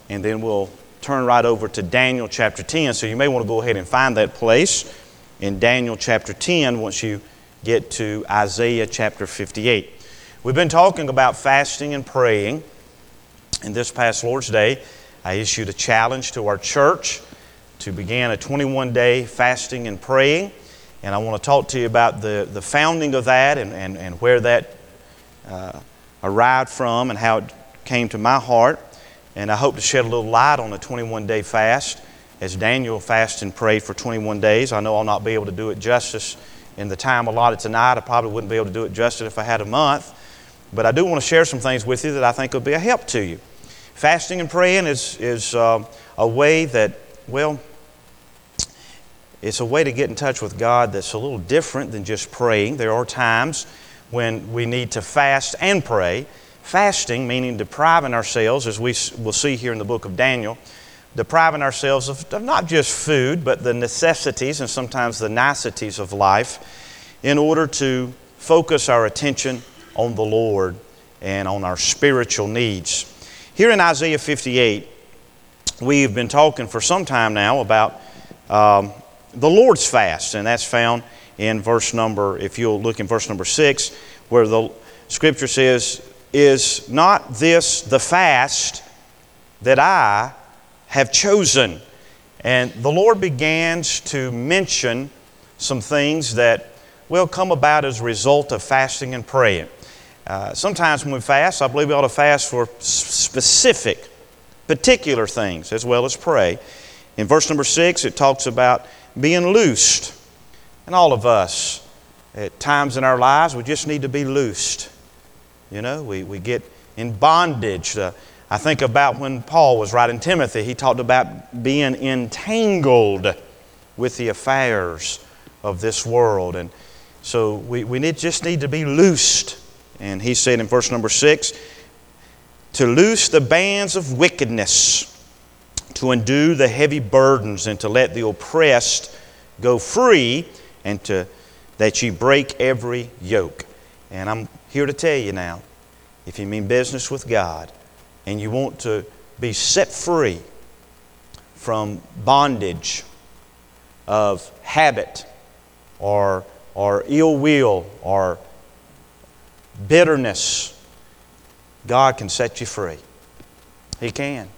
and then we'll turn right over to Daniel chapter 10. So you may want to go ahead and find that place in Daniel chapter 10 once you get to Isaiah chapter 58. We've been talking about fasting and praying. And this past Lord's Day, I issued a challenge to our church to begin a 21-day fasting and praying. And I want to talk to you about the founding of that and where that arrived from and how it came to my heart. And I hope to shed a little light on the 21-day fast as Daniel fasted and prayed for 21 days. I know I'll not be able to do it justice in the time allotted tonight. I probably wouldn't be able to do it justice if I had a month. But I do want to share some things with you that I think will be a help to you. Fasting and praying is a way that, well, it's a way to get in touch with God that's a little different than just praying. There are times when we need to fast and pray. Fasting, meaning depriving ourselves, as we will see here in the book of Daniel, depriving ourselves of not just food, but the necessities and sometimes the niceties of life in order to focus our attention on the Lord and on our spiritual needs. Here in Isaiah 58, we've been talking for some time now about the Lord's fast, and that's found in verse number, if you'll look in verse number 6, where the Scripture says, "Is not this the fast that I have chosen?" And the Lord begins to mention some things that will come about as a result of fasting and praying. Sometimes when we fast, I believe we ought to fast for specific, particular things as well as pray. In verse number 6, it talks about being loosed. And all of us, at times in our lives, we just need to be loosed. You know, we get in bondage. I think about when Paul was writing Timothy, he talked about being entangled with the affairs of this world. And so we just need to be loosed. And he said in verse number 6, to loose the bands of wickedness, to undo the heavy burdens, and to let the oppressed go free, and that ye break every yoke. And I'm here to tell you now, if you mean business with God, and you want to be set free from bondage of habit or ill will or bitterness, God can set you free. He can.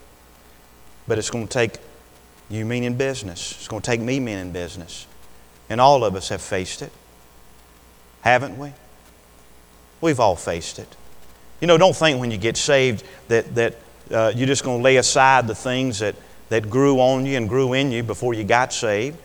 But it's going to take you meaning business. It's going to take me meaning business. And all of us have faced it. Haven't we? We've all faced it. You know, don't think when you get saved that you're just going to lay aside the things that grew on you and grew in you before you got saved.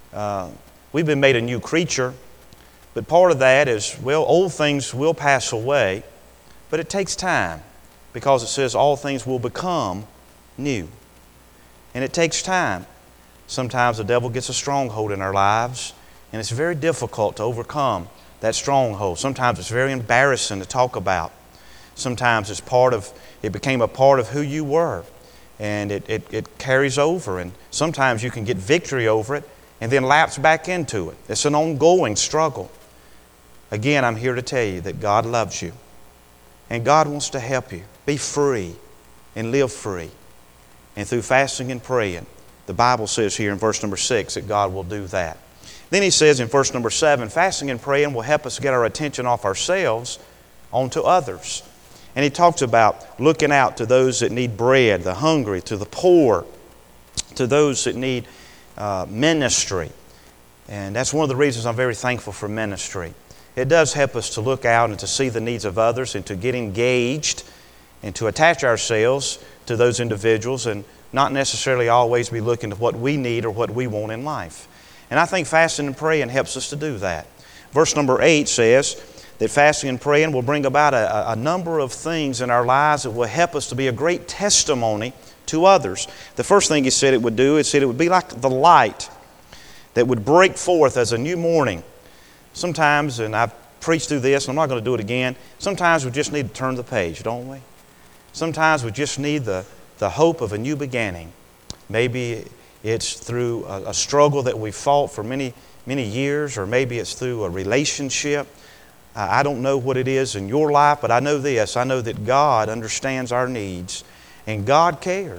We've been made a new creature. But part of that is, well, old things will pass away, but it takes time because it says all things will become new. And it takes time. Sometimes the devil gets a stronghold in our lives, and it's very difficult to overcome that stronghold. Sometimes it's very embarrassing to talk about. Sometimes it became a part of who you were, and it carries over, and sometimes you can get victory over it and then lapse back into it. It's an ongoing struggle. Again, I'm here to tell you that God loves you, and God wants to help you be free and live free. And through fasting and praying, the Bible says here in verse number 6 that God will do that. Then he says in verse number 7, fasting and praying will help us get our attention off ourselves onto others. And he talks about looking out to those that need bread, the hungry, to the poor, to those that need ministry. And that's one of the reasons I'm very thankful for ministry. It does help us to look out and to see the needs of others and to get engaged and to attach ourselves to those individuals and not necessarily always be looking to what we need or what we want in life. And I think fasting and praying helps us to do that. Verse number 8 says that fasting and praying will bring about a number of things in our lives that will help us to be a great testimony to others. The first thing he said it would do, it said it would be like the light that would break forth as a new morning. Sometimes, and I've preached through this, and I'm not going to do it again, sometimes we just need to turn the page, don't we? Sometimes we just need the hope of a new beginning. Maybe it's through a struggle that we fought for many years, or maybe it's through a relationship. I don't know what it is in your life, but I know this. I know that God understands our needs, and God cares.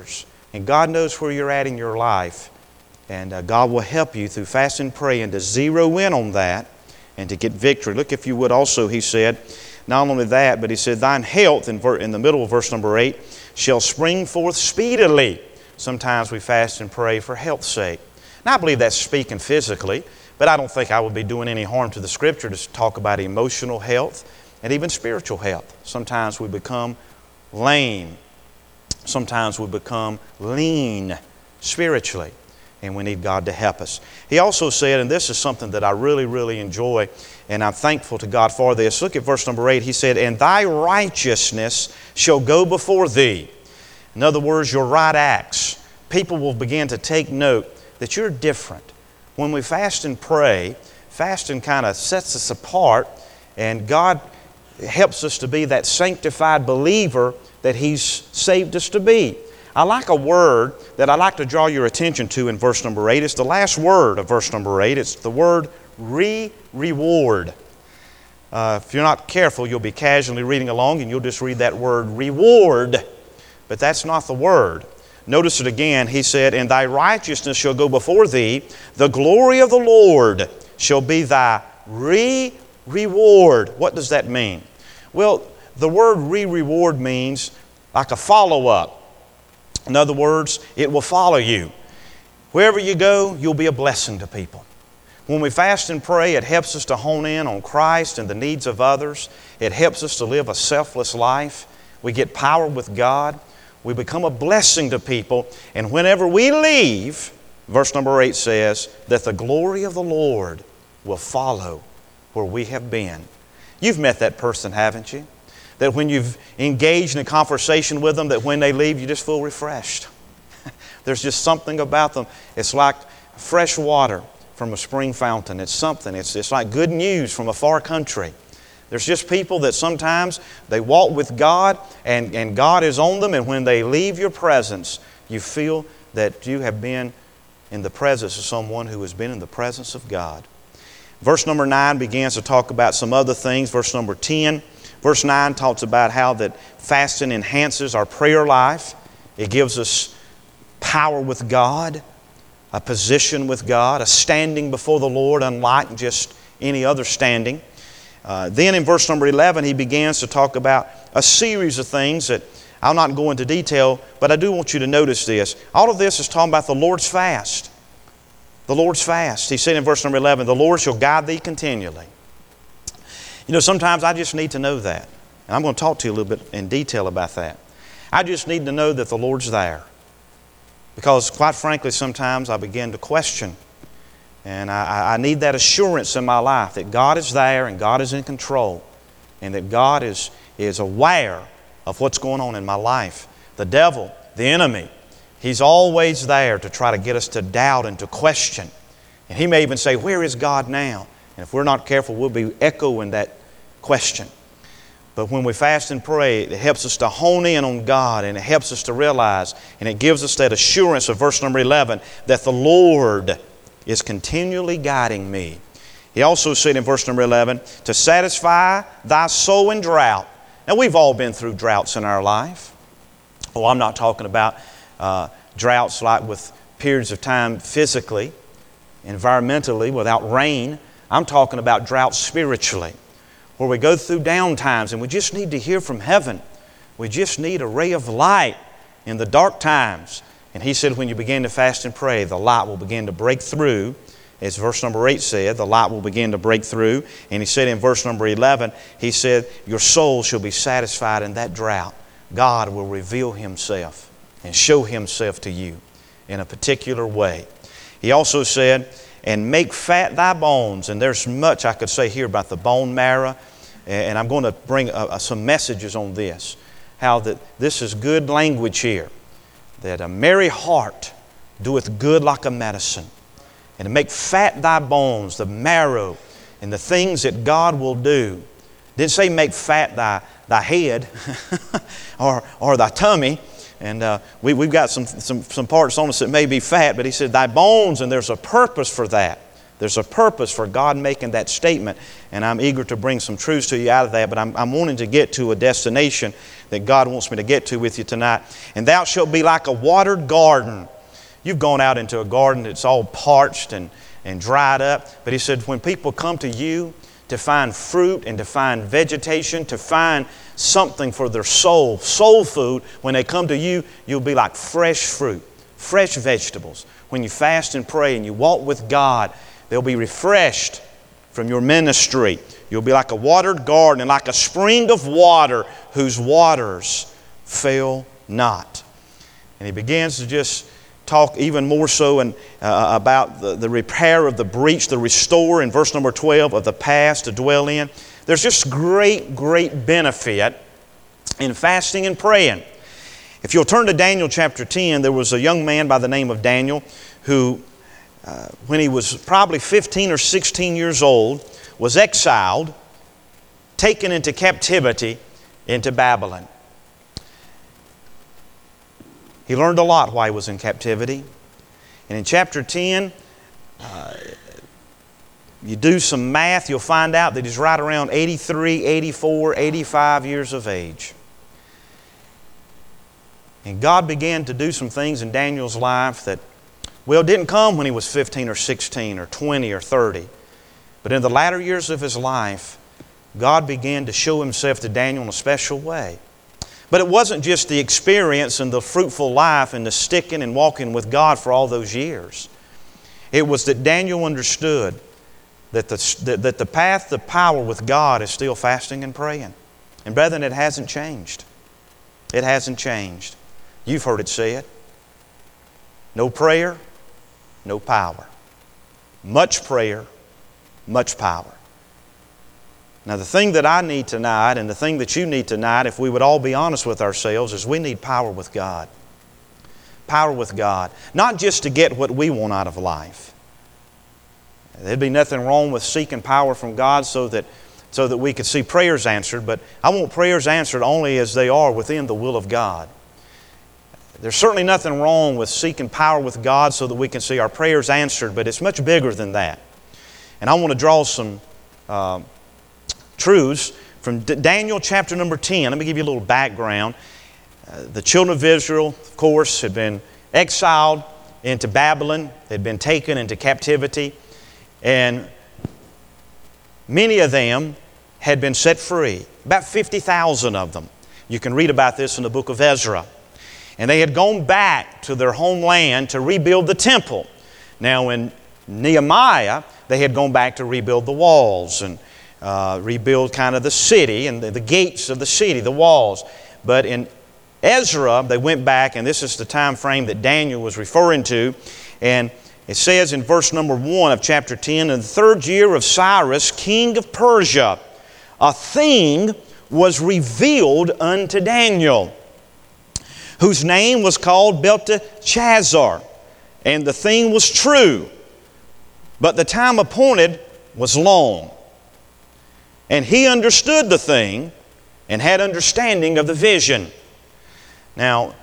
And God knows where you're at in your life. And God will help you through fasting and praying to zero in on that and to get victory. Look, if you would also, he said, not only that, but he said, thine health, in the middle of verse number 8, shall spring forth speedily. Sometimes we fast and pray for health's sake. Now, I believe that's speaking physically, but I don't think I would be doing any harm to the Scripture to talk about emotional health and even spiritual health. Sometimes we become lame. Sometimes we become lean spiritually, and we need God to help us. He also said, and this is something that I really, really enjoy, and I'm thankful to God for this. Look at verse number 8. He said, and thy righteousness shall go before thee. In other words, your right acts. People will begin to take note that you're different. When we fast and pray, fasting kind of sets us apart, and God helps us to be that sanctified believer that He's saved us to be. I like a word that I like to draw your attention to in verse number 8. It's the last word of verse number 8. It's the word reward. If you're not careful, you'll be casually reading along and you'll just read that word reward. But that's not the word. Notice it again. He said, and thy righteousness shall go before thee. The glory of the Lord shall be thy reward. What does that mean? Well, the word reward means like a follow-up. In other words, it will follow you. Wherever you go, you'll be a blessing to people. When we fast and pray, it helps us to hone in on Christ and the needs of others. It helps us to live a selfless life. We get power with God. We become a blessing to people. And whenever we leave, verse number 8 says, that the glory of the Lord will follow where we have been. You've met that person, haven't you? That when you've engaged in a conversation with them, that when they leave, you just feel refreshed. There's just something about them. It's like fresh water from a spring fountain. It's something. It's like good news from a far country. There's just people that sometimes they walk with God and God is on them, and when they leave your presence, you feel that you have been in the presence of someone who has been in the presence of God. Verse number 9 begins to talk about some other things. Verse number 10. Verse 9 talks about how that fasting enhances our prayer life. It gives us power with God, a position with God, a standing before the Lord unlike just any other standing. Then in verse number 11, he begins to talk about a series of things that I'll not go into detail, but I do want you to notice this. All of this is talking about the Lord's fast. The Lord's fast. He said in verse number 11, the Lord shall guide thee continually. You know, sometimes I just need to know that. And I'm going to talk to you a little bit in detail about that. I just need to know that the Lord's there. Because quite frankly, sometimes I begin to question. And I need that assurance in my life that God is there and God is in control. And that God is aware of what's going on in my life. The devil, the enemy, he's always there to try to get us to doubt and to question. And he may even say, where is God now? And if we're not careful, we'll be echoing that question. But when we fast and pray, it helps us to hone in on God, and it helps us to realize, and it gives us that assurance of verse number 11, that the Lord is continually guiding me. He also said in verse number 11, to satisfy thy soul in drought. Now, we've all been through droughts in our life. Oh, I'm not talking about droughts like with periods of time physically, environmentally, without rain. I'm talking about drought spiritually, where we go through down times and we just need to hear from heaven. We just need a ray of light in the dark times. And he said when you begin to fast and pray, the light will begin to break through. As verse number 8 said, the light will begin to break through. And he said in verse number 11, he said, your soul shall be satisfied in that drought. God will reveal Himself and show Himself to you in a particular way. He also said, and make fat thy bones. And there's much I could say here about the bone marrow. And I'm going to bring some messages on this. How that this is good language here. That a merry heart doeth good like a medicine. And to make fat thy bones, the marrow, and the things that God will do. Didn't say make fat thy head or thy tummy. And we've got some parts on us that may be fat, but he said, thy bones, and there's a purpose for that. There's a purpose for God making that statement, and I'm eager to bring some truths to you out of that, but I'm wanting to get to a destination that God wants me to get to with you tonight. And thou shalt be like a watered garden. You've gone out into a garden that's all parched and dried up, but he said when people come to you to find fruit and to find vegetation, to find something for their soul food, when they come to you, you'll be like fresh fruit, fresh vegetables. When you fast and pray and you walk with God, they'll be refreshed from your ministry. You'll be like a watered garden and like a spring of water whose waters fail not. And he begins to just talk even more so about the repair of the breach, the restore in verse number 12 of the past to dwell in. There's just great benefit in fasting and praying. If you'll turn to Daniel chapter 10, there was a young man by the name of Daniel who, when he was probably 15 or 16 years old, was exiled, taken into captivity into Babylon. He learned a lot while he was in captivity. And in chapter 10, you do some math, you'll find out that he's right around 83, 84, 85 years of age. And God began to do some things in Daniel's life that, well, didn't come when he was 15 or 16 or 20 or 30. But in the latter years of his life, God began to show Himself to Daniel in a special way. But it wasn't just the experience and the fruitful life and the sticking and walking with God for all those years. It was that Daniel understood that the path to power with God is still fasting and praying. And brethren, it hasn't changed. It hasn't changed. You've heard it said. No prayer, no power. Much prayer, much power. Now the thing that I need tonight and the thing that you need tonight, if we would all be honest with ourselves, is we need power with God. Power with God. Not just to get what we want out of life. There'd be nothing wrong with seeking power from God so that we could see prayers answered, but I want prayers answered only as they are within the will of God. There's certainly nothing wrong with seeking power with God so that we can see our prayers answered, but it's much bigger than that. And I want to draw some truths from Daniel chapter number 10. Let me give you a little background. The children of Israel, of course, had been exiled into Babylon. They'd been taken into captivity. And many of them had been set free. About 50,000 of them. You can read about this in the book of Ezra. And they had gone back to their homeland to rebuild the temple. Now in Nehemiah, they had gone back to rebuild the walls and rebuild kind of the city and the gates of the city, the walls. But in Ezra, they went back, and this is the time frame that Daniel was referring to. And it says in verse number 1 of chapter 10, in the 3rd year of Cyrus, king of Persia, a thing was revealed unto Daniel, whose name was called Belteshazzar. And the thing was true, but the time appointed was long. And he understood the thing and had understanding of the vision. Now,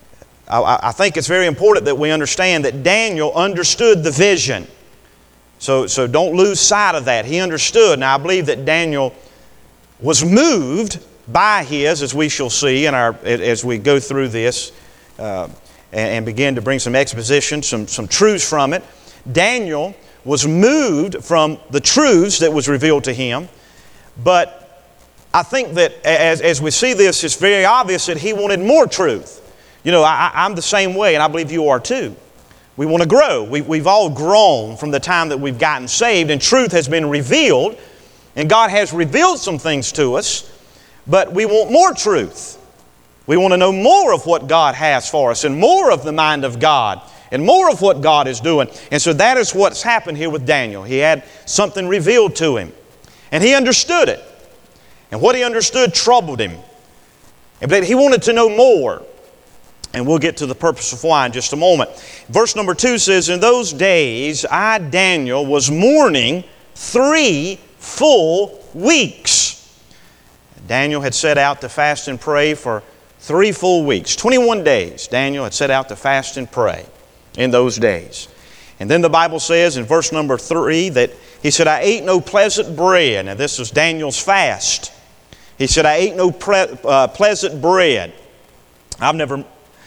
I think it's very important that we understand that Daniel understood the vision. So don't lose sight of that. He understood. Now, I believe that Daniel was moved by his, as we shall see as we go through this and begin to bring some exposition, some truths from it. Daniel was moved from the truths that was revealed to him. But I think that as we see this, it's very obvious that he wanted more truth. You know, I'm the same way, and I believe you are too. We want to grow. We've all grown from the time that we've gotten saved, and truth has been revealed, and God has revealed some things to us, but we want more truth. We want to know more of what God has for us, and more of the mind of God, and more of what God is doing. And so that is what's happened here with Daniel. He had something revealed to him. And he understood it. And what he understood troubled him. But he wanted to know more. And we'll get to the purpose of why in just a moment. Verse number 2 says, in those days I, Daniel, was mourning 3 full weeks. Daniel had set out to fast and pray for 3 full weeks. 21 days Daniel had set out to fast and pray in those days. And then the Bible says in verse number 3 that he said, I ate no pleasant bread. Now this was Daniel's fast. He said, I ate no pleasant bread. I've never,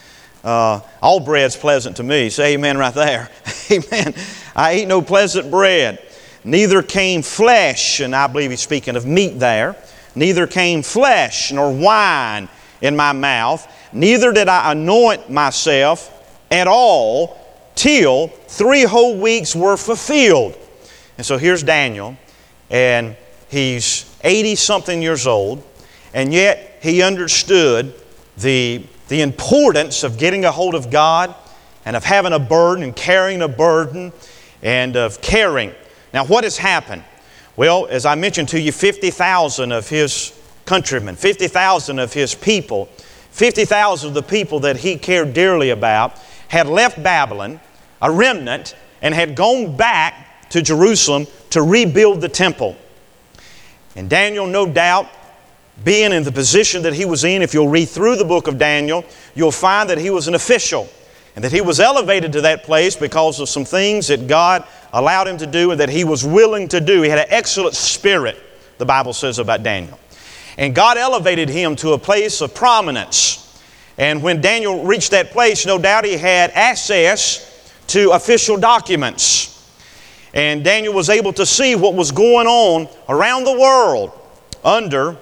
all bread's pleasant to me. Say amen right there. Amen. I ate no pleasant bread. Neither came flesh, and I believe he's speaking of meat there. Neither came flesh nor wine in my mouth. Neither did I anoint myself at all till 3 whole weeks were fulfilled. And so here's Daniel, and he's 80-something years old, and yet he understood the importance of getting a hold of God and of having a burden and carrying a burden and of caring. Now what has happened? Well, as I mentioned to you, 50,000 of his countrymen, 50,000 of his people, 50,000 of the people that he cared dearly about had left Babylon, a remnant, and had gone back to Jerusalem to rebuild the temple. And Daniel, no doubt, being in the position that he was in, if you'll read through the book of Daniel, you'll find that he was an official and that he was elevated to that place because of some things that God allowed him to do and that he was willing to do. He had an excellent spirit, the Bible says about Daniel. And God elevated him to a place of prominence. And when Daniel reached that place, no doubt he had access to official documents. And Daniel was able to see what was going on around the world under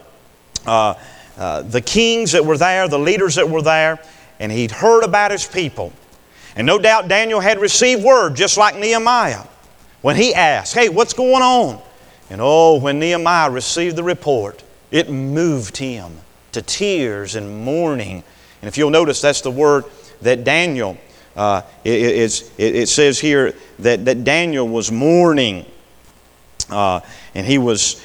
the kings that were there, the leaders that were there, and he'd heard about his people. And no doubt Daniel had received word, just like Nehemiah, when he asked, hey, what's going on? And oh, when Nehemiah received the report, it moved him to tears and mourning. And if you'll notice, that's the word that Daniel, it says here that Daniel was mourning. And he was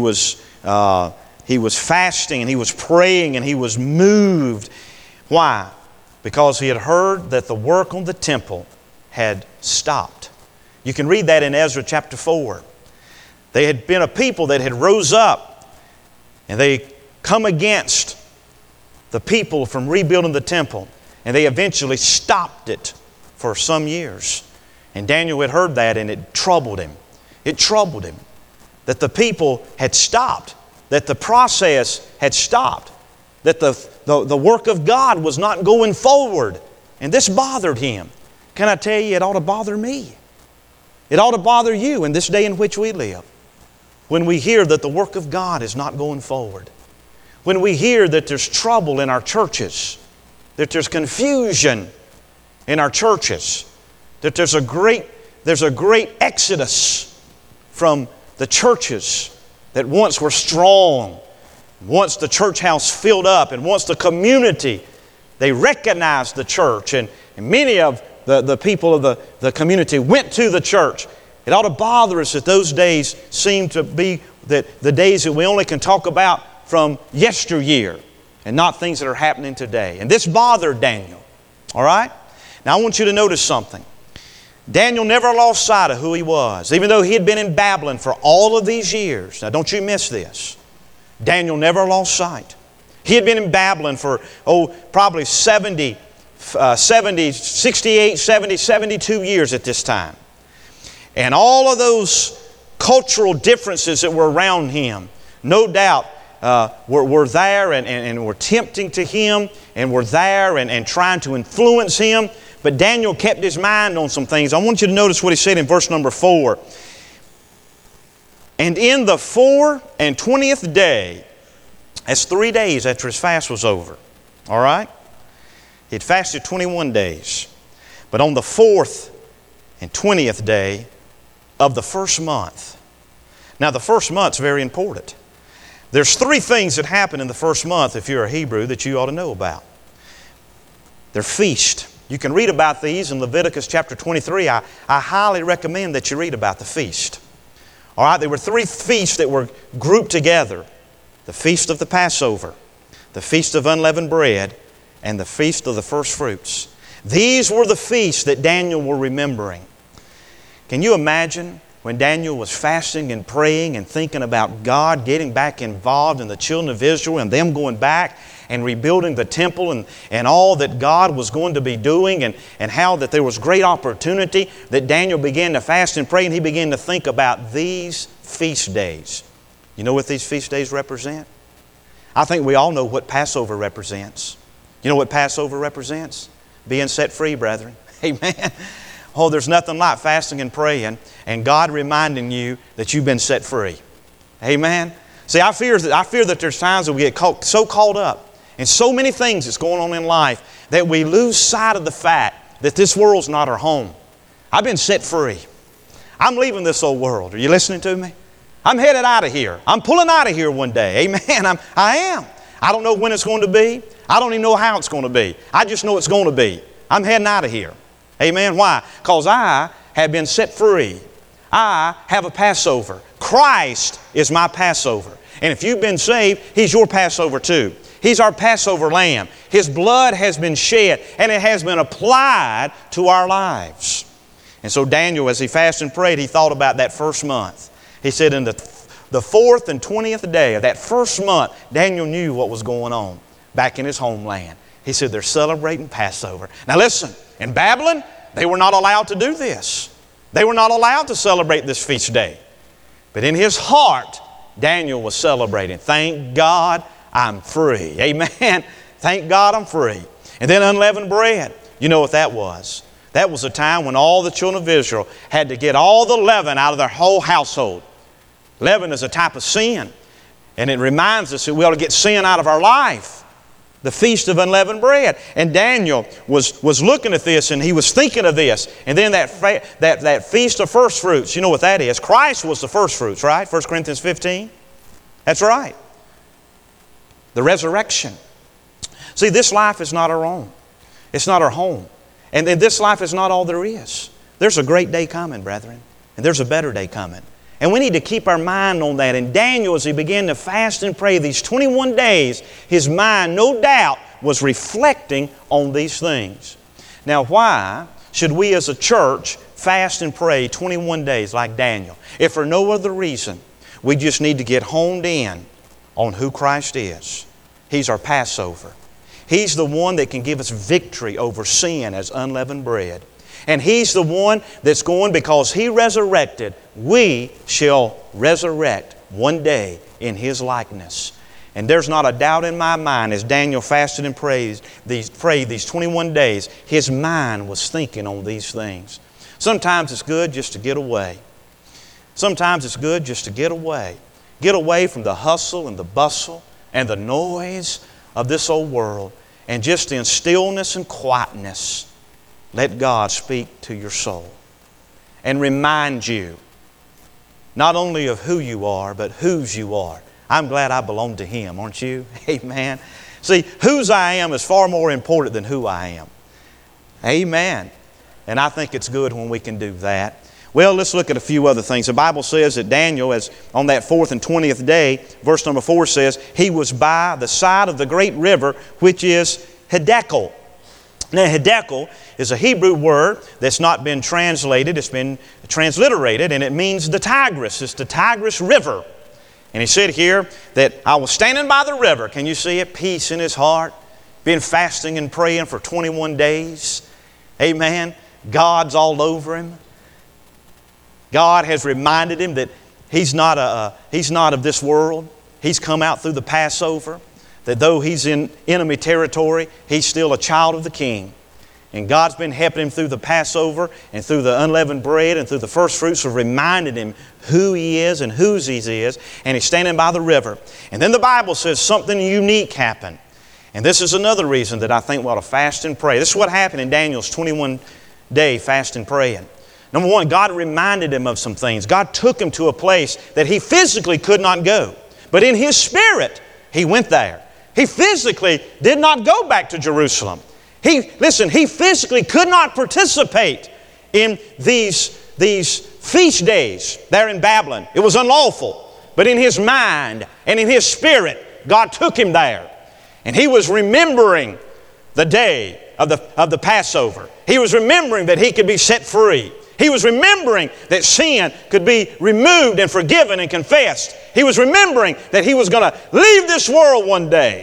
fasting and he was praying and he was moved. Why? Because he had heard that the work on the temple had stopped. You can read that in Ezra chapter 4. They had been a people that had rose up and they come against the people from rebuilding the temple, and they eventually stopped it for some years. And Daniel had heard that, and it troubled him. It troubled him that the people had stopped, that the process had stopped, that the work of God was not going forward. And this bothered him. Can I tell you, it ought to bother me. It ought to bother you in this day in which we live. When we hear that the work of God is not going forward. When we hear that there's trouble in our churches, that there's confusion in our churches, that there's a great exodus from the churches that once were strong, once the church house filled up, and once the community, they recognized the church, and many of the people of the community went to the church. It ought to bother us that those days seem to be the days that we only can talk about from yesteryear and not things that are happening today. And this bothered Daniel. All right? Now I want you to notice something. Daniel never lost sight of who he was, even though he had been in Babylon for all of these years. Now don't you miss this. Daniel never lost sight. He had been in Babylon for, probably 68, 70, 72 years at this time. And all of those cultural differences that were around him, no doubt, were there and were tempting to him and were there and trying to influence him. But Daniel kept his mind on some things. I want you to notice what he said in verse number 4. And in the 24th day, that's 3 days after his fast was over. All right? He had fasted 21 days. But on the 4th and 20th day of the first month. Now the first month's very important. There's 3 things that happen in the first month, if you're a Hebrew, that you ought to know about. They're feast. You can read about these in Leviticus chapter 23. I highly recommend that you read about the feast. All right, there were 3 feasts that were grouped together. The feast of the Passover, the feast of unleavened bread, and the feast of the first fruits. These were the feasts that Daniel were remembering. Can you imagine when Daniel was fasting and praying and thinking about God getting back involved in the children of Israel and them going back and rebuilding the temple and all that God was going to be doing and how that there was great opportunity, that Daniel began to fast and pray, and he began to think about these feast days. You know what these feast days represent? I think we all know what Passover represents. You know what Passover represents? Being set free, brethren. Amen. Oh, there's nothing like fasting and praying and God reminding you that you've been set free. Amen. See, I fear that there's times that we get so caught up in so many things that's going on in life that we lose sight of the fact that this world's not our home. I've been set free. I'm leaving this old world. Are you listening to me? I'm headed out of here. I'm pulling out of here one day. Amen. I am. I don't know when it's going to be. I don't even know how it's going to be. I just know it's going to be. I'm heading out of here. Amen. Why? Because I have been set free. I have a Passover. Christ is my Passover. And if you've been saved, He's your Passover too. He's our Passover lamb. His blood has been shed and it has been applied to our lives. And so Daniel, as he fasted and prayed, he thought about that first month. He said in the 4th and 20th day of that first month, Daniel knew what was going on back in his homeland. He said, they're celebrating Passover. Now listen, in Babylon, they were not allowed to do this. They were not allowed to celebrate this feast day. But in his heart, Daniel was celebrating. Thank God I'm free. Amen. Thank God I'm free. And then unleavened bread. You know what that was? That was a time when all the children of Israel had to get all the leaven out of their whole household. Leaven is a type of sin. And it reminds us that we ought to get sin out of our life. The Feast of Unleavened Bread. And Daniel was looking at this and he was thinking of this. And then that Feast of First Fruits, you know what that is? Christ was the first fruits, right? 1 Corinthians 15. That's right. The resurrection. See, this life is not our own. It's not our home. And this life is not all there is. There's a great day coming, brethren. And there's a better day coming. And we need to keep our mind on that. And Daniel, as he began to fast and pray these 21 days, his mind, no doubt, was reflecting on these things. Now, why should we as a church fast and pray 21 days like Daniel? If for no other reason, we just need to get honed in on who Christ is. He's our Passover. He's the one that can give us victory over sin as unleavened bread. And He's the one that's going, because He resurrected, we shall resurrect one day in His likeness. And there's not a doubt in my mind, as Daniel fasted and prayed these 21 days, his mind was thinking on these things. Sometimes it's good just to get away. Sometimes it's good just to get away. Get away from the hustle and the bustle and the noise of this old world. And just in stillness and quietness, let God speak to your soul and remind you not only of who you are, but whose you are. I'm glad I belong to Him, aren't you? Amen. See, whose I am is far more important than who I am. Amen. And I think it's good when we can do that. Well, let's look at a few other things. The Bible says that Daniel, as on that 4th and 20th day, verse number 4 says, he was by the side of the great river, which is Hiddekel. Now, Hiddekel is a Hebrew word that's not been translated. It's been transliterated, and it means the Tigris. It's the Tigris River. And he said here that I was standing by the river. Can you see it? Peace in his heart. Been fasting and praying for 21 days. Amen. God's all over him. God has reminded him that he's not of this world. He's come out through the Passover. That though he's in enemy territory, he's still a child of the King. And God's been helping him through the Passover and through the unleavened bread and through the first fruits of reminding him who he is and whose he is. And he's standing by the river. And then the Bible says something unique happened. And this is another reason that I think we ought to fast and pray. This is what happened in Daniel's 21-day fast and praying. Number one, God reminded him of some things. God took him to a place that he physically could not go. But in his spirit, he went there. He physically did not go back to Jerusalem. He physically could not participate in these feast days there in Babylon. It was unlawful. But in his mind and in his spirit, God took him there. And he was remembering the day of the Passover. He was remembering that he could be set free. He was remembering that sin could be removed and forgiven and confessed. He was remembering that he was going to leave this world one day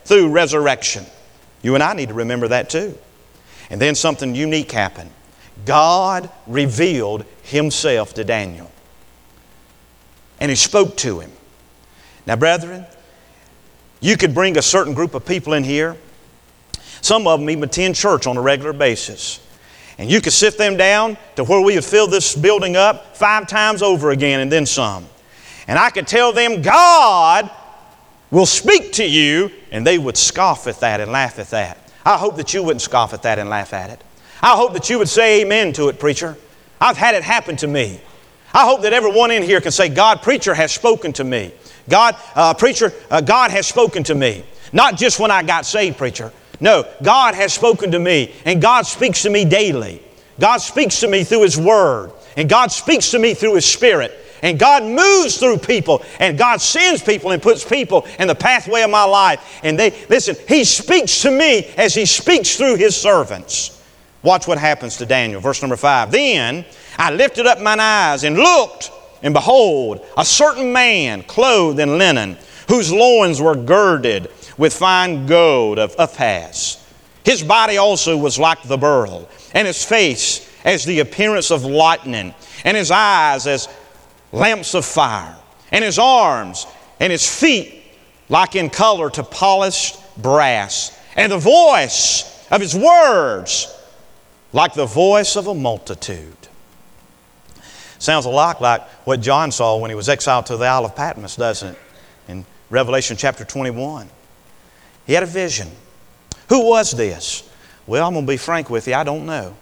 through resurrection. You and I need to remember that too. And then something unique happened. God revealed Himself to Daniel. And He spoke to him. Now, brethren, you could bring a certain group of people in here. Some of them even attend church on a regular basis. And you could sit them down to where we would fill this building up 5 times over again and then some. And I could tell them, God will speak to you, and they would scoff at that and laugh at that. I hope that you wouldn't scoff at that and laugh at it. I hope that you would say amen to it, preacher. I've had it happen to me. I hope that everyone in here can say, God, preacher has spoken to me. God, preacher, God has spoken to me. Not just when I got saved, preacher. No, God has spoken to me, and God speaks to me daily. God speaks to me through His Word, and God speaks to me through His Spirit. And God moves through people, and God sends people and puts people in the pathway of my life. And listen, He speaks to me as He speaks through His servants. Watch what happens to Daniel. Verse number 5. Then I lifted up mine eyes and looked, and behold, a certain man clothed in linen, whose loins were girded with fine gold of Uphaz. His body also was like the beryl, and his face as the appearance of lightning, and his eyes as lamps of fire, and his arms and his feet like in color to polished brass, and the voice of his words like the voice of a multitude. Sounds a lot like what John saw when he was exiled to the Isle of Patmos, doesn't it? In Revelation chapter 21. He had a vision. Who was this? Well, I'm going to be frank with you, I don't know.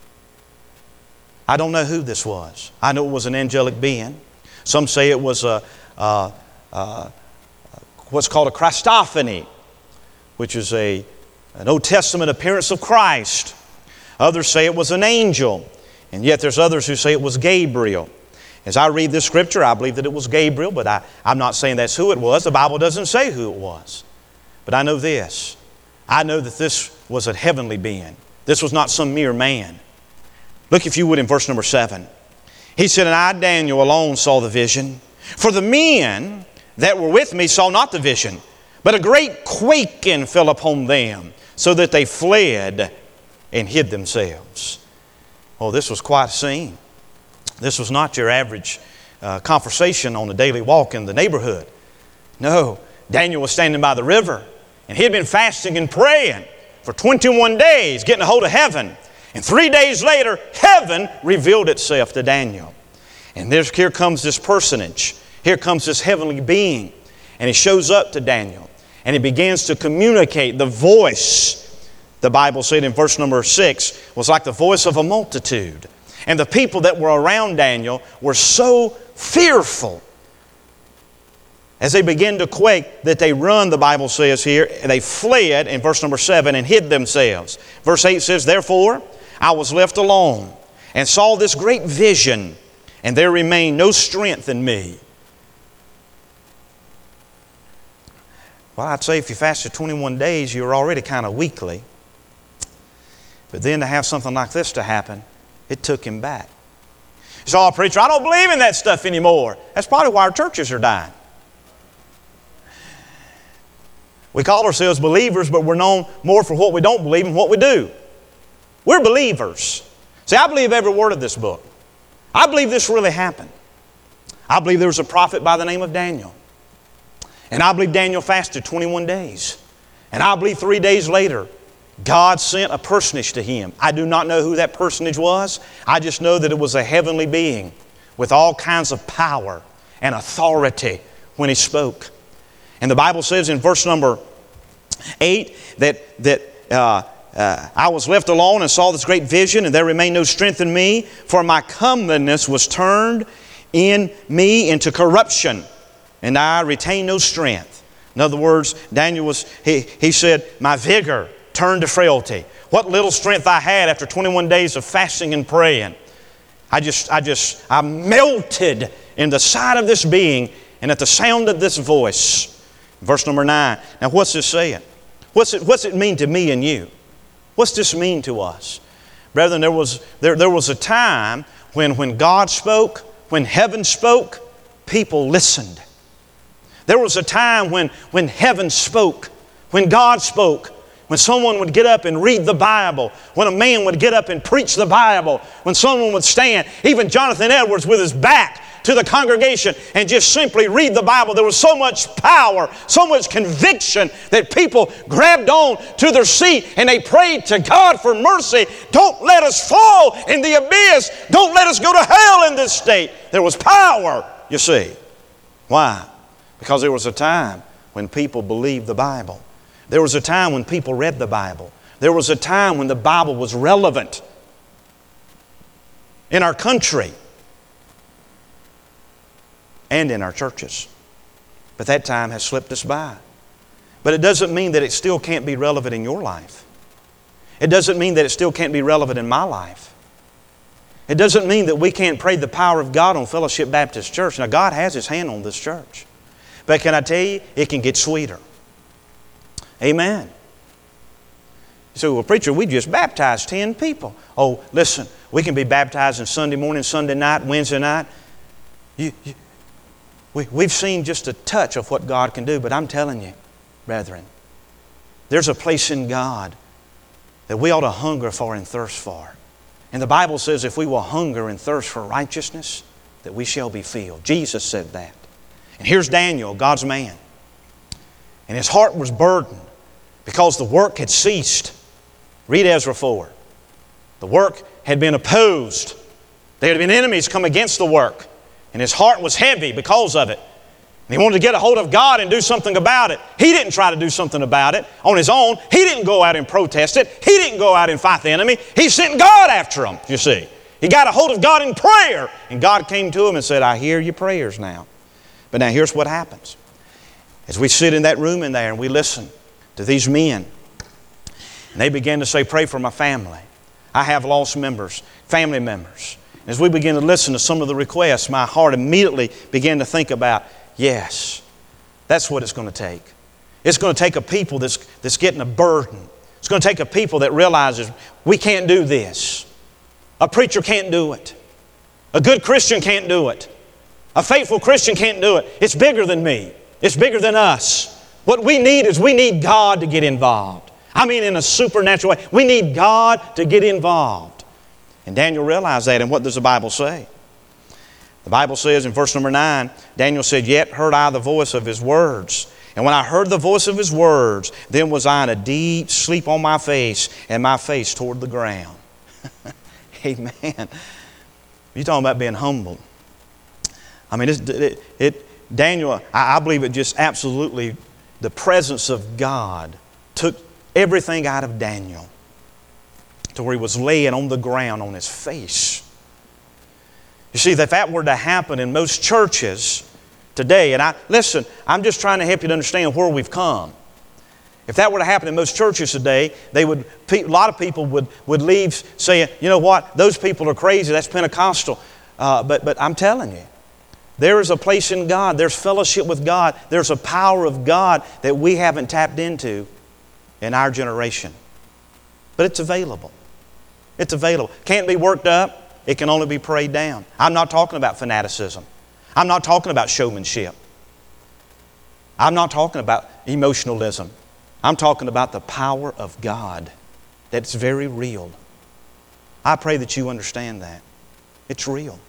I don't know who this was. I know it was an angelic being. Some say it was what's called a Christophany, which is an Old Testament appearance of Christ. Others say it was an angel, and yet there's others who say it was Gabriel. As I read this scripture, I believe that it was Gabriel, but I'm not saying that's who it was. The Bible doesn't say who it was. But I know this. I know that this was a heavenly being. This was not some mere man. Look, if you would, in verse number 7. He said, and I, Daniel, alone saw the vision. For the men that were with me saw not the vision, but a great quaking fell upon them, so that they fled and hid themselves. Oh, this was quite a scene. This was not your average conversation on a daily walk in the neighborhood. No, Daniel was standing by the river, and he had been fasting and praying for 21 days, getting a hold of heaven. And 3 days later, heaven revealed itself to Daniel. And here comes this personage. Here comes this heavenly being. And he shows up to Daniel. And he begins to communicate. The voice, the Bible said in verse number 6, was like the voice of a multitude. And the people that were around Daniel were so fearful as they began to quake that they run, the Bible says here. They fled in verse number 7 and hid themselves. Verse 8 says, therefore I was left alone and saw this great vision, and there remained no strength in me. Well, I'd say if you fasted 21 days, you were already kind of weakly. But then to have something like this to happen, it took him back. He said, oh, preacher, I don't believe in that stuff anymore. That's probably why our churches are dying. We call ourselves believers, but we're known more for what we don't believe and what we do. We're believers. See, I believe every word of this book. I believe this really happened. I believe there was a prophet by the name of Daniel. And I believe Daniel fasted 21 days. And I believe 3 days later, God sent a personage to him. I do not know who that personage was. I just know that it was a heavenly being with all kinds of power and authority when he spoke. And the Bible says in verse number 8 that I was left alone and saw this great vision, and there remained no strength in me, for my comeliness was turned in me into corruption, and I retained no strength. In other words, Daniel he said, my vigor turned to frailty. What little strength I had after 21 days of fasting and praying, I melted in the sight of this being and at the sound of this voice. Verse number 9. Now what's this saying? What's it mean to me and you? What's this mean to us? Brethren, there was a time when God spoke, when heaven spoke, people listened. There was a time when heaven spoke, when God spoke, when someone would get up and read the Bible, when a man would get up and preach the Bible, when someone would stand, even Jonathan Edwards with his back to the congregation and just simply read the Bible. There was so much power, so much conviction that people grabbed on to their seat and they prayed to God for mercy. Don't let us fall in the abyss. Don't let us go to hell in this state. There was power, you see. Why? Because there was a time when people believed the Bible. There was a time when people read the Bible. There was a time when the Bible was relevant in our country and in our churches. But that time has slipped us by. But it doesn't mean that it still can't be relevant in your life. It doesn't mean that it still can't be relevant in my life. It doesn't mean that we can't pray the power of God on Fellowship Baptist Church. Now, God has His hand on this church. But can I tell you, it can get sweeter. Amen. You say, well, preacher, we just baptized 10 people. Oh, listen, we can be baptized on Sunday morning, Sunday night, Wednesday night. We've seen just a touch of what God can do, but I'm telling you, brethren, there's a place in God that we ought to hunger for and thirst for. And the Bible says if we will hunger and thirst for righteousness, that we shall be filled. Jesus said that. And here's Daniel, God's man. And his heart was burdened because the work had ceased. Read Ezra 4. The work had been opposed. There had been enemies come against the work. And his heart was heavy because of it. And he wanted to get a hold of God and do something about it. He didn't try to do something about it on his own. He didn't go out and protest it. He didn't go out and fight the enemy. He sent God after him, you see. He got a hold of God in prayer. And God came to him and said, I hear your prayers now. But now here's what happens. As we sit in that room in there and we listen to these men, and they begin to say, pray for my family. I have lost members, family members. As we begin to listen to some of the requests, my heart immediately began to think about, yes, that's what it's going to take. It's going to take a people that's getting a burden. It's going to take a people that realizes we can't do this. A preacher can't do it. A good Christian can't do it. A faithful Christian can't do it. It's bigger than me. It's bigger than us. What we need is we need God to get involved. I mean in a supernatural way. We need God to get involved. And Daniel realized that. And what does the Bible say? The Bible says in verse number 9, Daniel said, yet heard I the voice of His words. And when I heard the voice of His words, then was I in a deep sleep on my face, and my face toward the ground. Amen. You're talking about being humbled. I mean, Daniel, I believe it just absolutely, the presence of God took everything out of Daniel to where he was laying on the ground on his face. You see, if that were to happen in most churches today, and listen, I'm just trying to help you to understand where we've come. If that were to happen in most churches today, a lot of people would leave saying, you know what, those people are crazy, that's Pentecostal. But I'm telling you, there is a place in God, there's fellowship with God, there's a power of God that we haven't tapped into in our generation. But it's available. It's available. Can't be worked up. It can only be prayed down. I'm not talking about fanaticism. I'm not talking about showmanship. I'm not talking about emotionalism. I'm talking about the power of God that's very real. I pray that you understand that. It's real.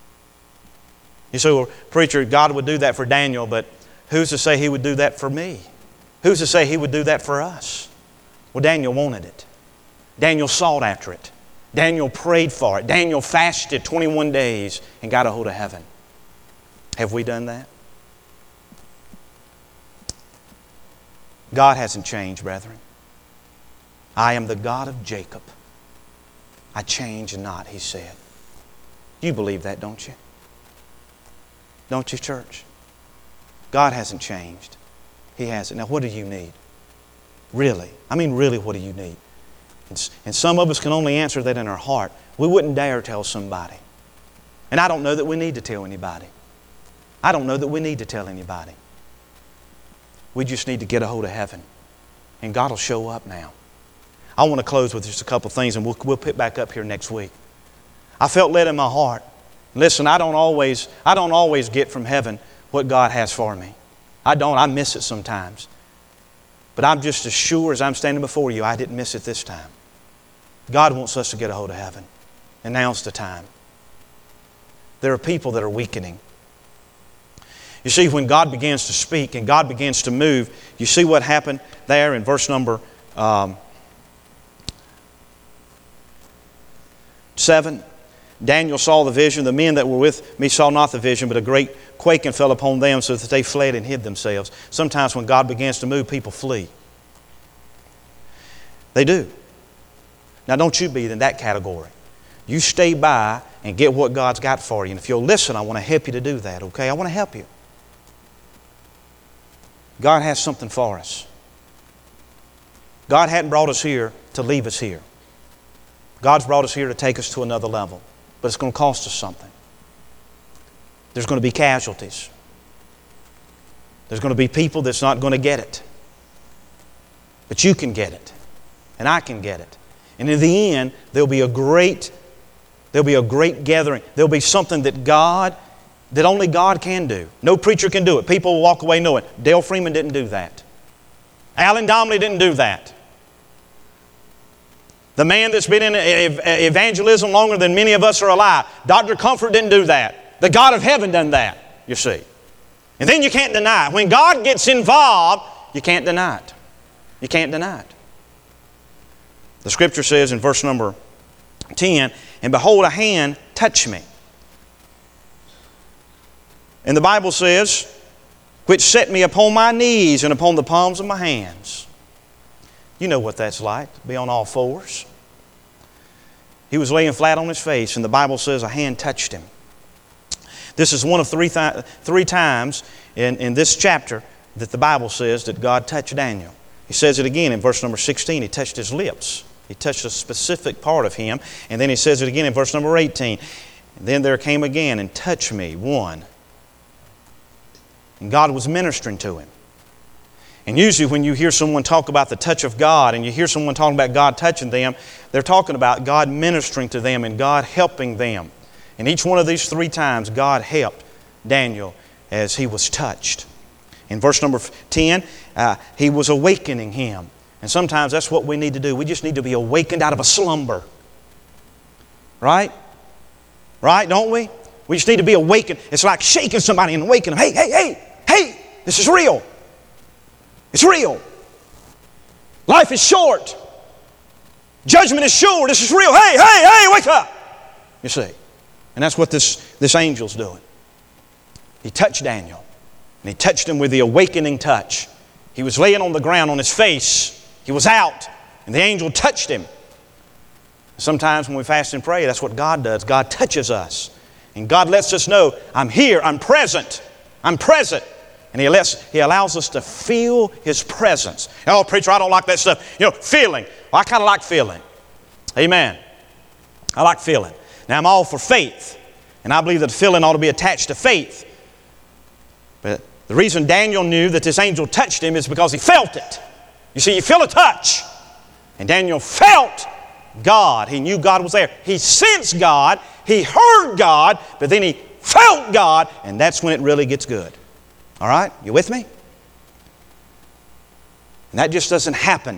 You say, well, preacher, God would do that for Daniel, but who's to say He would do that for me? Who's to say He would do that for us? Well, Daniel wanted it. Daniel sought after it. Daniel prayed for it. Daniel fasted 21 days and got a hold of heaven. Have we done that? God hasn't changed, brethren. I am the God of Jacob. I change not, He said. You believe that, don't you? Don't you, church? God hasn't changed. He hasn't. Now, what do you need? Really? I mean, really, what do you need? And some of us can only answer that in our heart. We wouldn't dare tell somebody. And I don't know that we need to tell anybody. I don't know that we need to tell anybody. We just need to get a hold of heaven. And God will show up now. I want to close with just a couple things, and we'll pick back up here next week. I felt led in my heart. Listen, I don't always get from heaven what God has for me. I don't. I miss it sometimes. But I'm just as sure as I'm standing before you, I didn't miss it this time. God wants us to get a hold of heaven. And now's the time. There are people that are weakening. You see, when God begins to speak and God begins to move, you see what happened there in verse number 7. Daniel saw the vision. The men that were with me saw not the vision, but a great quaking fell upon them, so that they fled and hid themselves. Sometimes when God begins to move, people flee. They do. Now don't you be in that category. You stay by and get what God's got for you. And if you'll listen, I want to help you to do that, okay? I want to help you. God has something for us. God hadn't brought us here to leave us here. God's brought us here to take us to another level. But it's going to cost us something. There's going to be casualties. There's going to be people that's not going to get it. But you can get it. And I can get it. And in the end, there'll be a great gathering. There'll be something that only God can do. No preacher can do it. People will walk away knowing. Dale Freeman didn't do that. Alan Domley didn't do that. The man that's been in evangelism longer than many of us are alive, Dr. Comfort didn't do that. The God of heaven done that, you see. And then you can't deny it. When God gets involved, you can't deny it. You can't deny it. The Scripture says in verse number 10, and behold, a hand touched me. And the Bible says, which set me upon my knees and upon the palms of my hands. You know what that's like, to be on all fours. He was laying flat on his face, and the Bible says a hand touched him. This is one of three times in this chapter that the Bible says that God touched Daniel. He says it again in verse number 16. He touched his lips. He touched a specific part of him. And then he says it again in verse number 18. And then there came again and touched me, one. And God was ministering to him. And usually when you hear someone talk about the touch of God and you hear someone talking about God touching them, they're talking about God ministering to them and God helping them. And each one of these 3 times, God helped Daniel as he was touched. In verse number 10, he was awakening him. And sometimes that's what we need to do. We just need to be awakened out of a slumber. Right? Right, don't we? We just need to be awakened. It's like shaking somebody and awakening them. Hey, this is real. It's real. Life is short. Judgment is sure. This is real. Hey, wake up. You see. And that's what this angel's doing. He touched Daniel. And he touched him with the awakening touch. He was laying on the ground on his face. He was out. And the angel touched him. Sometimes when we fast and pray, that's what God does. God touches us. And God lets us know, I'm here, I'm present. I'm present. And He allows us to feel His presence. Oh, preacher, I don't like that stuff. Feeling. Well, I kind of like feeling. Amen. I like feeling. Now, I'm all for faith. And I believe that feeling ought to be attached to faith. But the reason Daniel knew that this angel touched him is because he felt it. You see, you feel a touch. And Daniel felt God. He knew God was there. He sensed God. He heard God. But then he felt God. And that's when it really gets good. All right? You with me? And that just doesn't happen.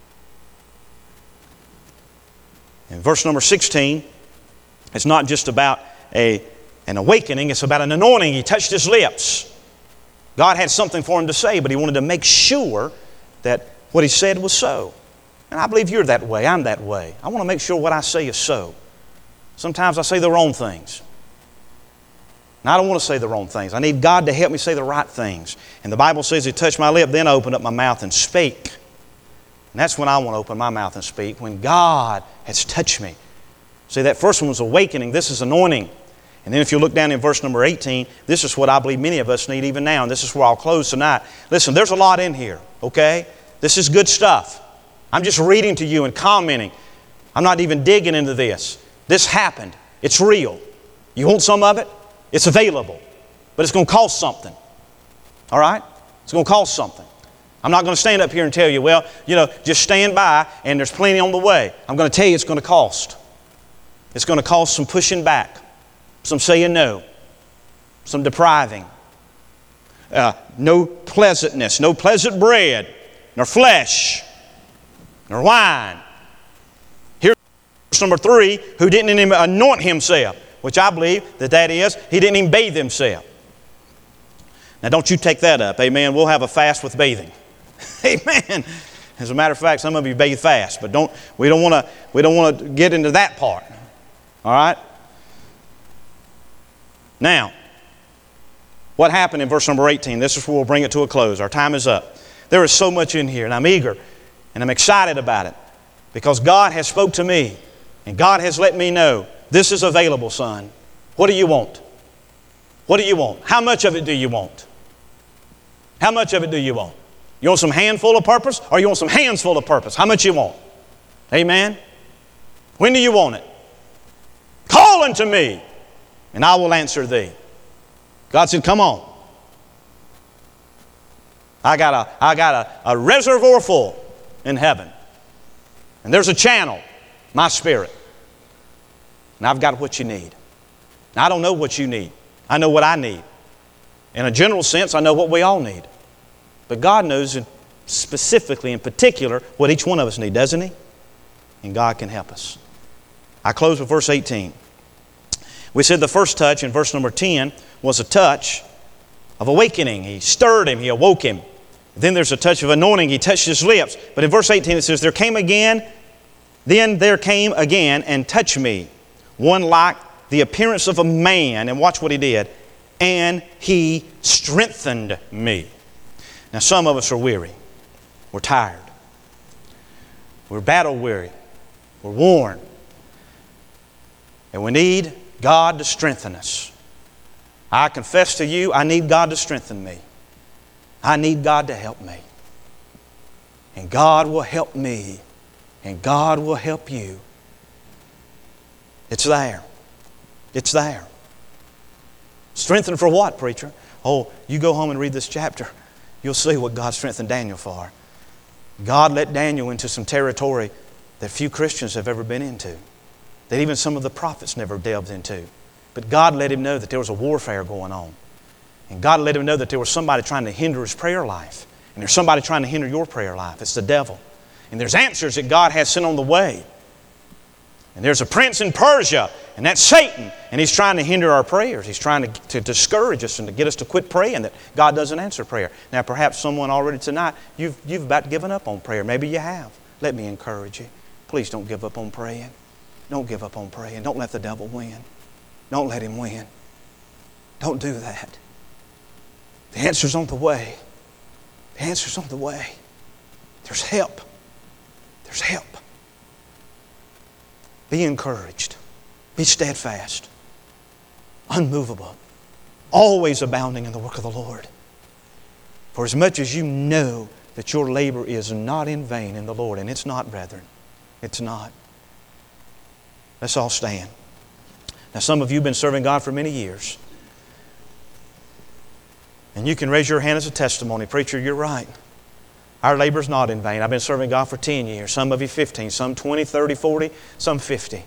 In verse number 16, it's not just about an awakening. It's about an anointing. He touched his lips. God had something for him to say, but he wanted to make sure that what he said was so. And I believe you're that way. I'm that way. I want to make sure what I say is so. Sometimes I say the wrong things. And I don't want to say the wrong things. I need God to help me say the right things. And the Bible says He touched my lip, then I opened up my mouth and spake. And that's when I want to open my mouth and speak, when God has touched me. See, that first one was awakening. This is anointing. And then if you look down in verse number 18, this is what I believe many of us need even now. And this is where I'll close tonight. Listen, there's a lot in here, okay? This is good stuff. I'm just reading to you and commenting. I'm not even digging into this. This happened. It's real. You want some of it? It's available. But it's going to cost something. All right? It's going to cost something. I'm not going to stand up here and tell you, well, just stand by and there's plenty on the way. I'm going to tell you it's going to cost. It's going to cost some pushing back, some saying no, some depriving, no pleasantness, no pleasant bread. nor flesh, nor wine. Here's verse number 3, who didn't even anoint himself, which I believe that is, he didn't even bathe himself. Now don't you take that up, amen. We'll have a fast with bathing. Amen. As a matter of fact, some of you bathe fast, but we don't want to get into that part. All right? Now, what happened in verse number 18? This is where we'll bring it to a close. Our time is up. There is so much in here, and I'm eager, and I'm excited about it, because God has spoke to me, and God has let me know, this is available, son. What do you want? What do you want? How much of it do you want? How much of it do you want? You want some handful of purpose, or you want some hands full of purpose? How much you want? Amen? When do you want it? Call unto me, and I will answer thee. God said, come on. I got a reservoir full in heaven. And there's a channel, my spirit. And I've got what you need. Now, I don't know what you need. I know what I need. In a general sense, I know what we all need. But God knows specifically, in particular, what each one of us need, doesn't He? And God can help us. I close with verse 18. We said the first touch in verse number 10 was a touch of awakening. He stirred him. He awoke him. Then there's a touch of anointing. He touched his lips. But in verse 18 it says, then there came again and touched me, one like the appearance of a man. And watch what he did. And he strengthened me. Now some of us are weary. We're tired. We're battle weary. We're worn. And we need God to strengthen us. I confess to you, I need God to strengthen me. I need God to help me. And God will help me. And God will help you. It's there. It's there. Strengthened for what, preacher? Oh, you go home and read this chapter. You'll see what God strengthened Daniel for. God let Daniel into some territory that few Christians have ever been into, that even some of the prophets never delved into. But God let him know that there was a warfare going on. And God let him know that there was somebody trying to hinder his prayer life. And there's somebody trying to hinder your prayer life. It's the devil. And there's answers that God has sent on the way. And there's a prince in Persia, and that's Satan. And he's trying to hinder our prayers. He's trying to discourage us and to get us to quit praying, that God doesn't answer prayer. Now perhaps someone already tonight, you've about given up on prayer. Maybe you have. Let me encourage you. Please don't give up on praying. Don't give up on praying. Don't let the devil win. Don't let him win. Don't do that. The answer's on the way. The answer's on the way. There's help. There's help. Be encouraged. Be steadfast. Unmovable. Always abounding in the work of the Lord. For as much as you know that your labor is not in vain in the Lord, and it's not, brethren. It's not. Let's all stand. Now some of you have been serving God for many years. And you can raise your hand as a testimony. Preacher, you're right. Our labor is not in vain. I've been serving God for 10 years. Some of you 15, some 20, 30, 40, some 50.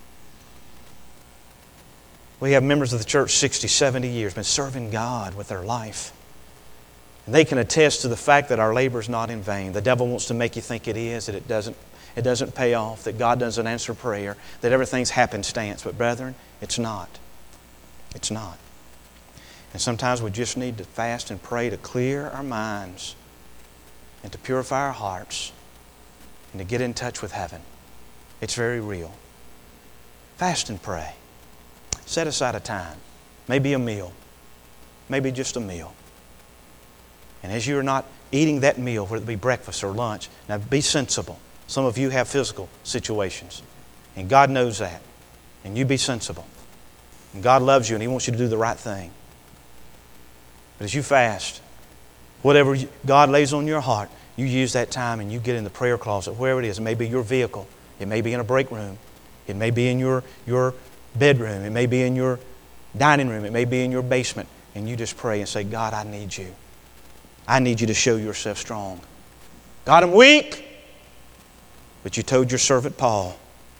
We have members of the church 60, 70 years, been serving God with their life. And they can attest to the fact that our labor is not in vain. The devil wants to make you think it is, that it doesn't pay off, that God doesn't answer prayer, that everything's happenstance. But brethren, it's not. It's not. And sometimes we just need to fast and pray to clear our minds and to purify our hearts and to get in touch with heaven. It's very real. Fast and pray. Set aside a time. Maybe a meal. Maybe just a meal. And as you're not eating that meal, whether it be breakfast or lunch, now be sensible. Some of you have physical situations. And God knows that. And you be sensible. And God loves you and He wants you to do the right thing. But as you fast, whatever God lays on your heart, you use that time and you get in the prayer closet, wherever it is. It may be your vehicle. It may be in a break room. It may be in your bedroom. It may be in your dining room. It may be in your basement. And you just pray and say, God, I need you. I need you to show yourself strong. God, I'm weak. But you told your servant Paul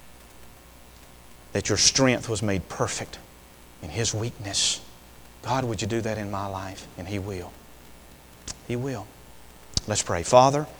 that your strength was made perfect in his weakness. God, would you do that in my life? And He will. He will. Let's pray. Father,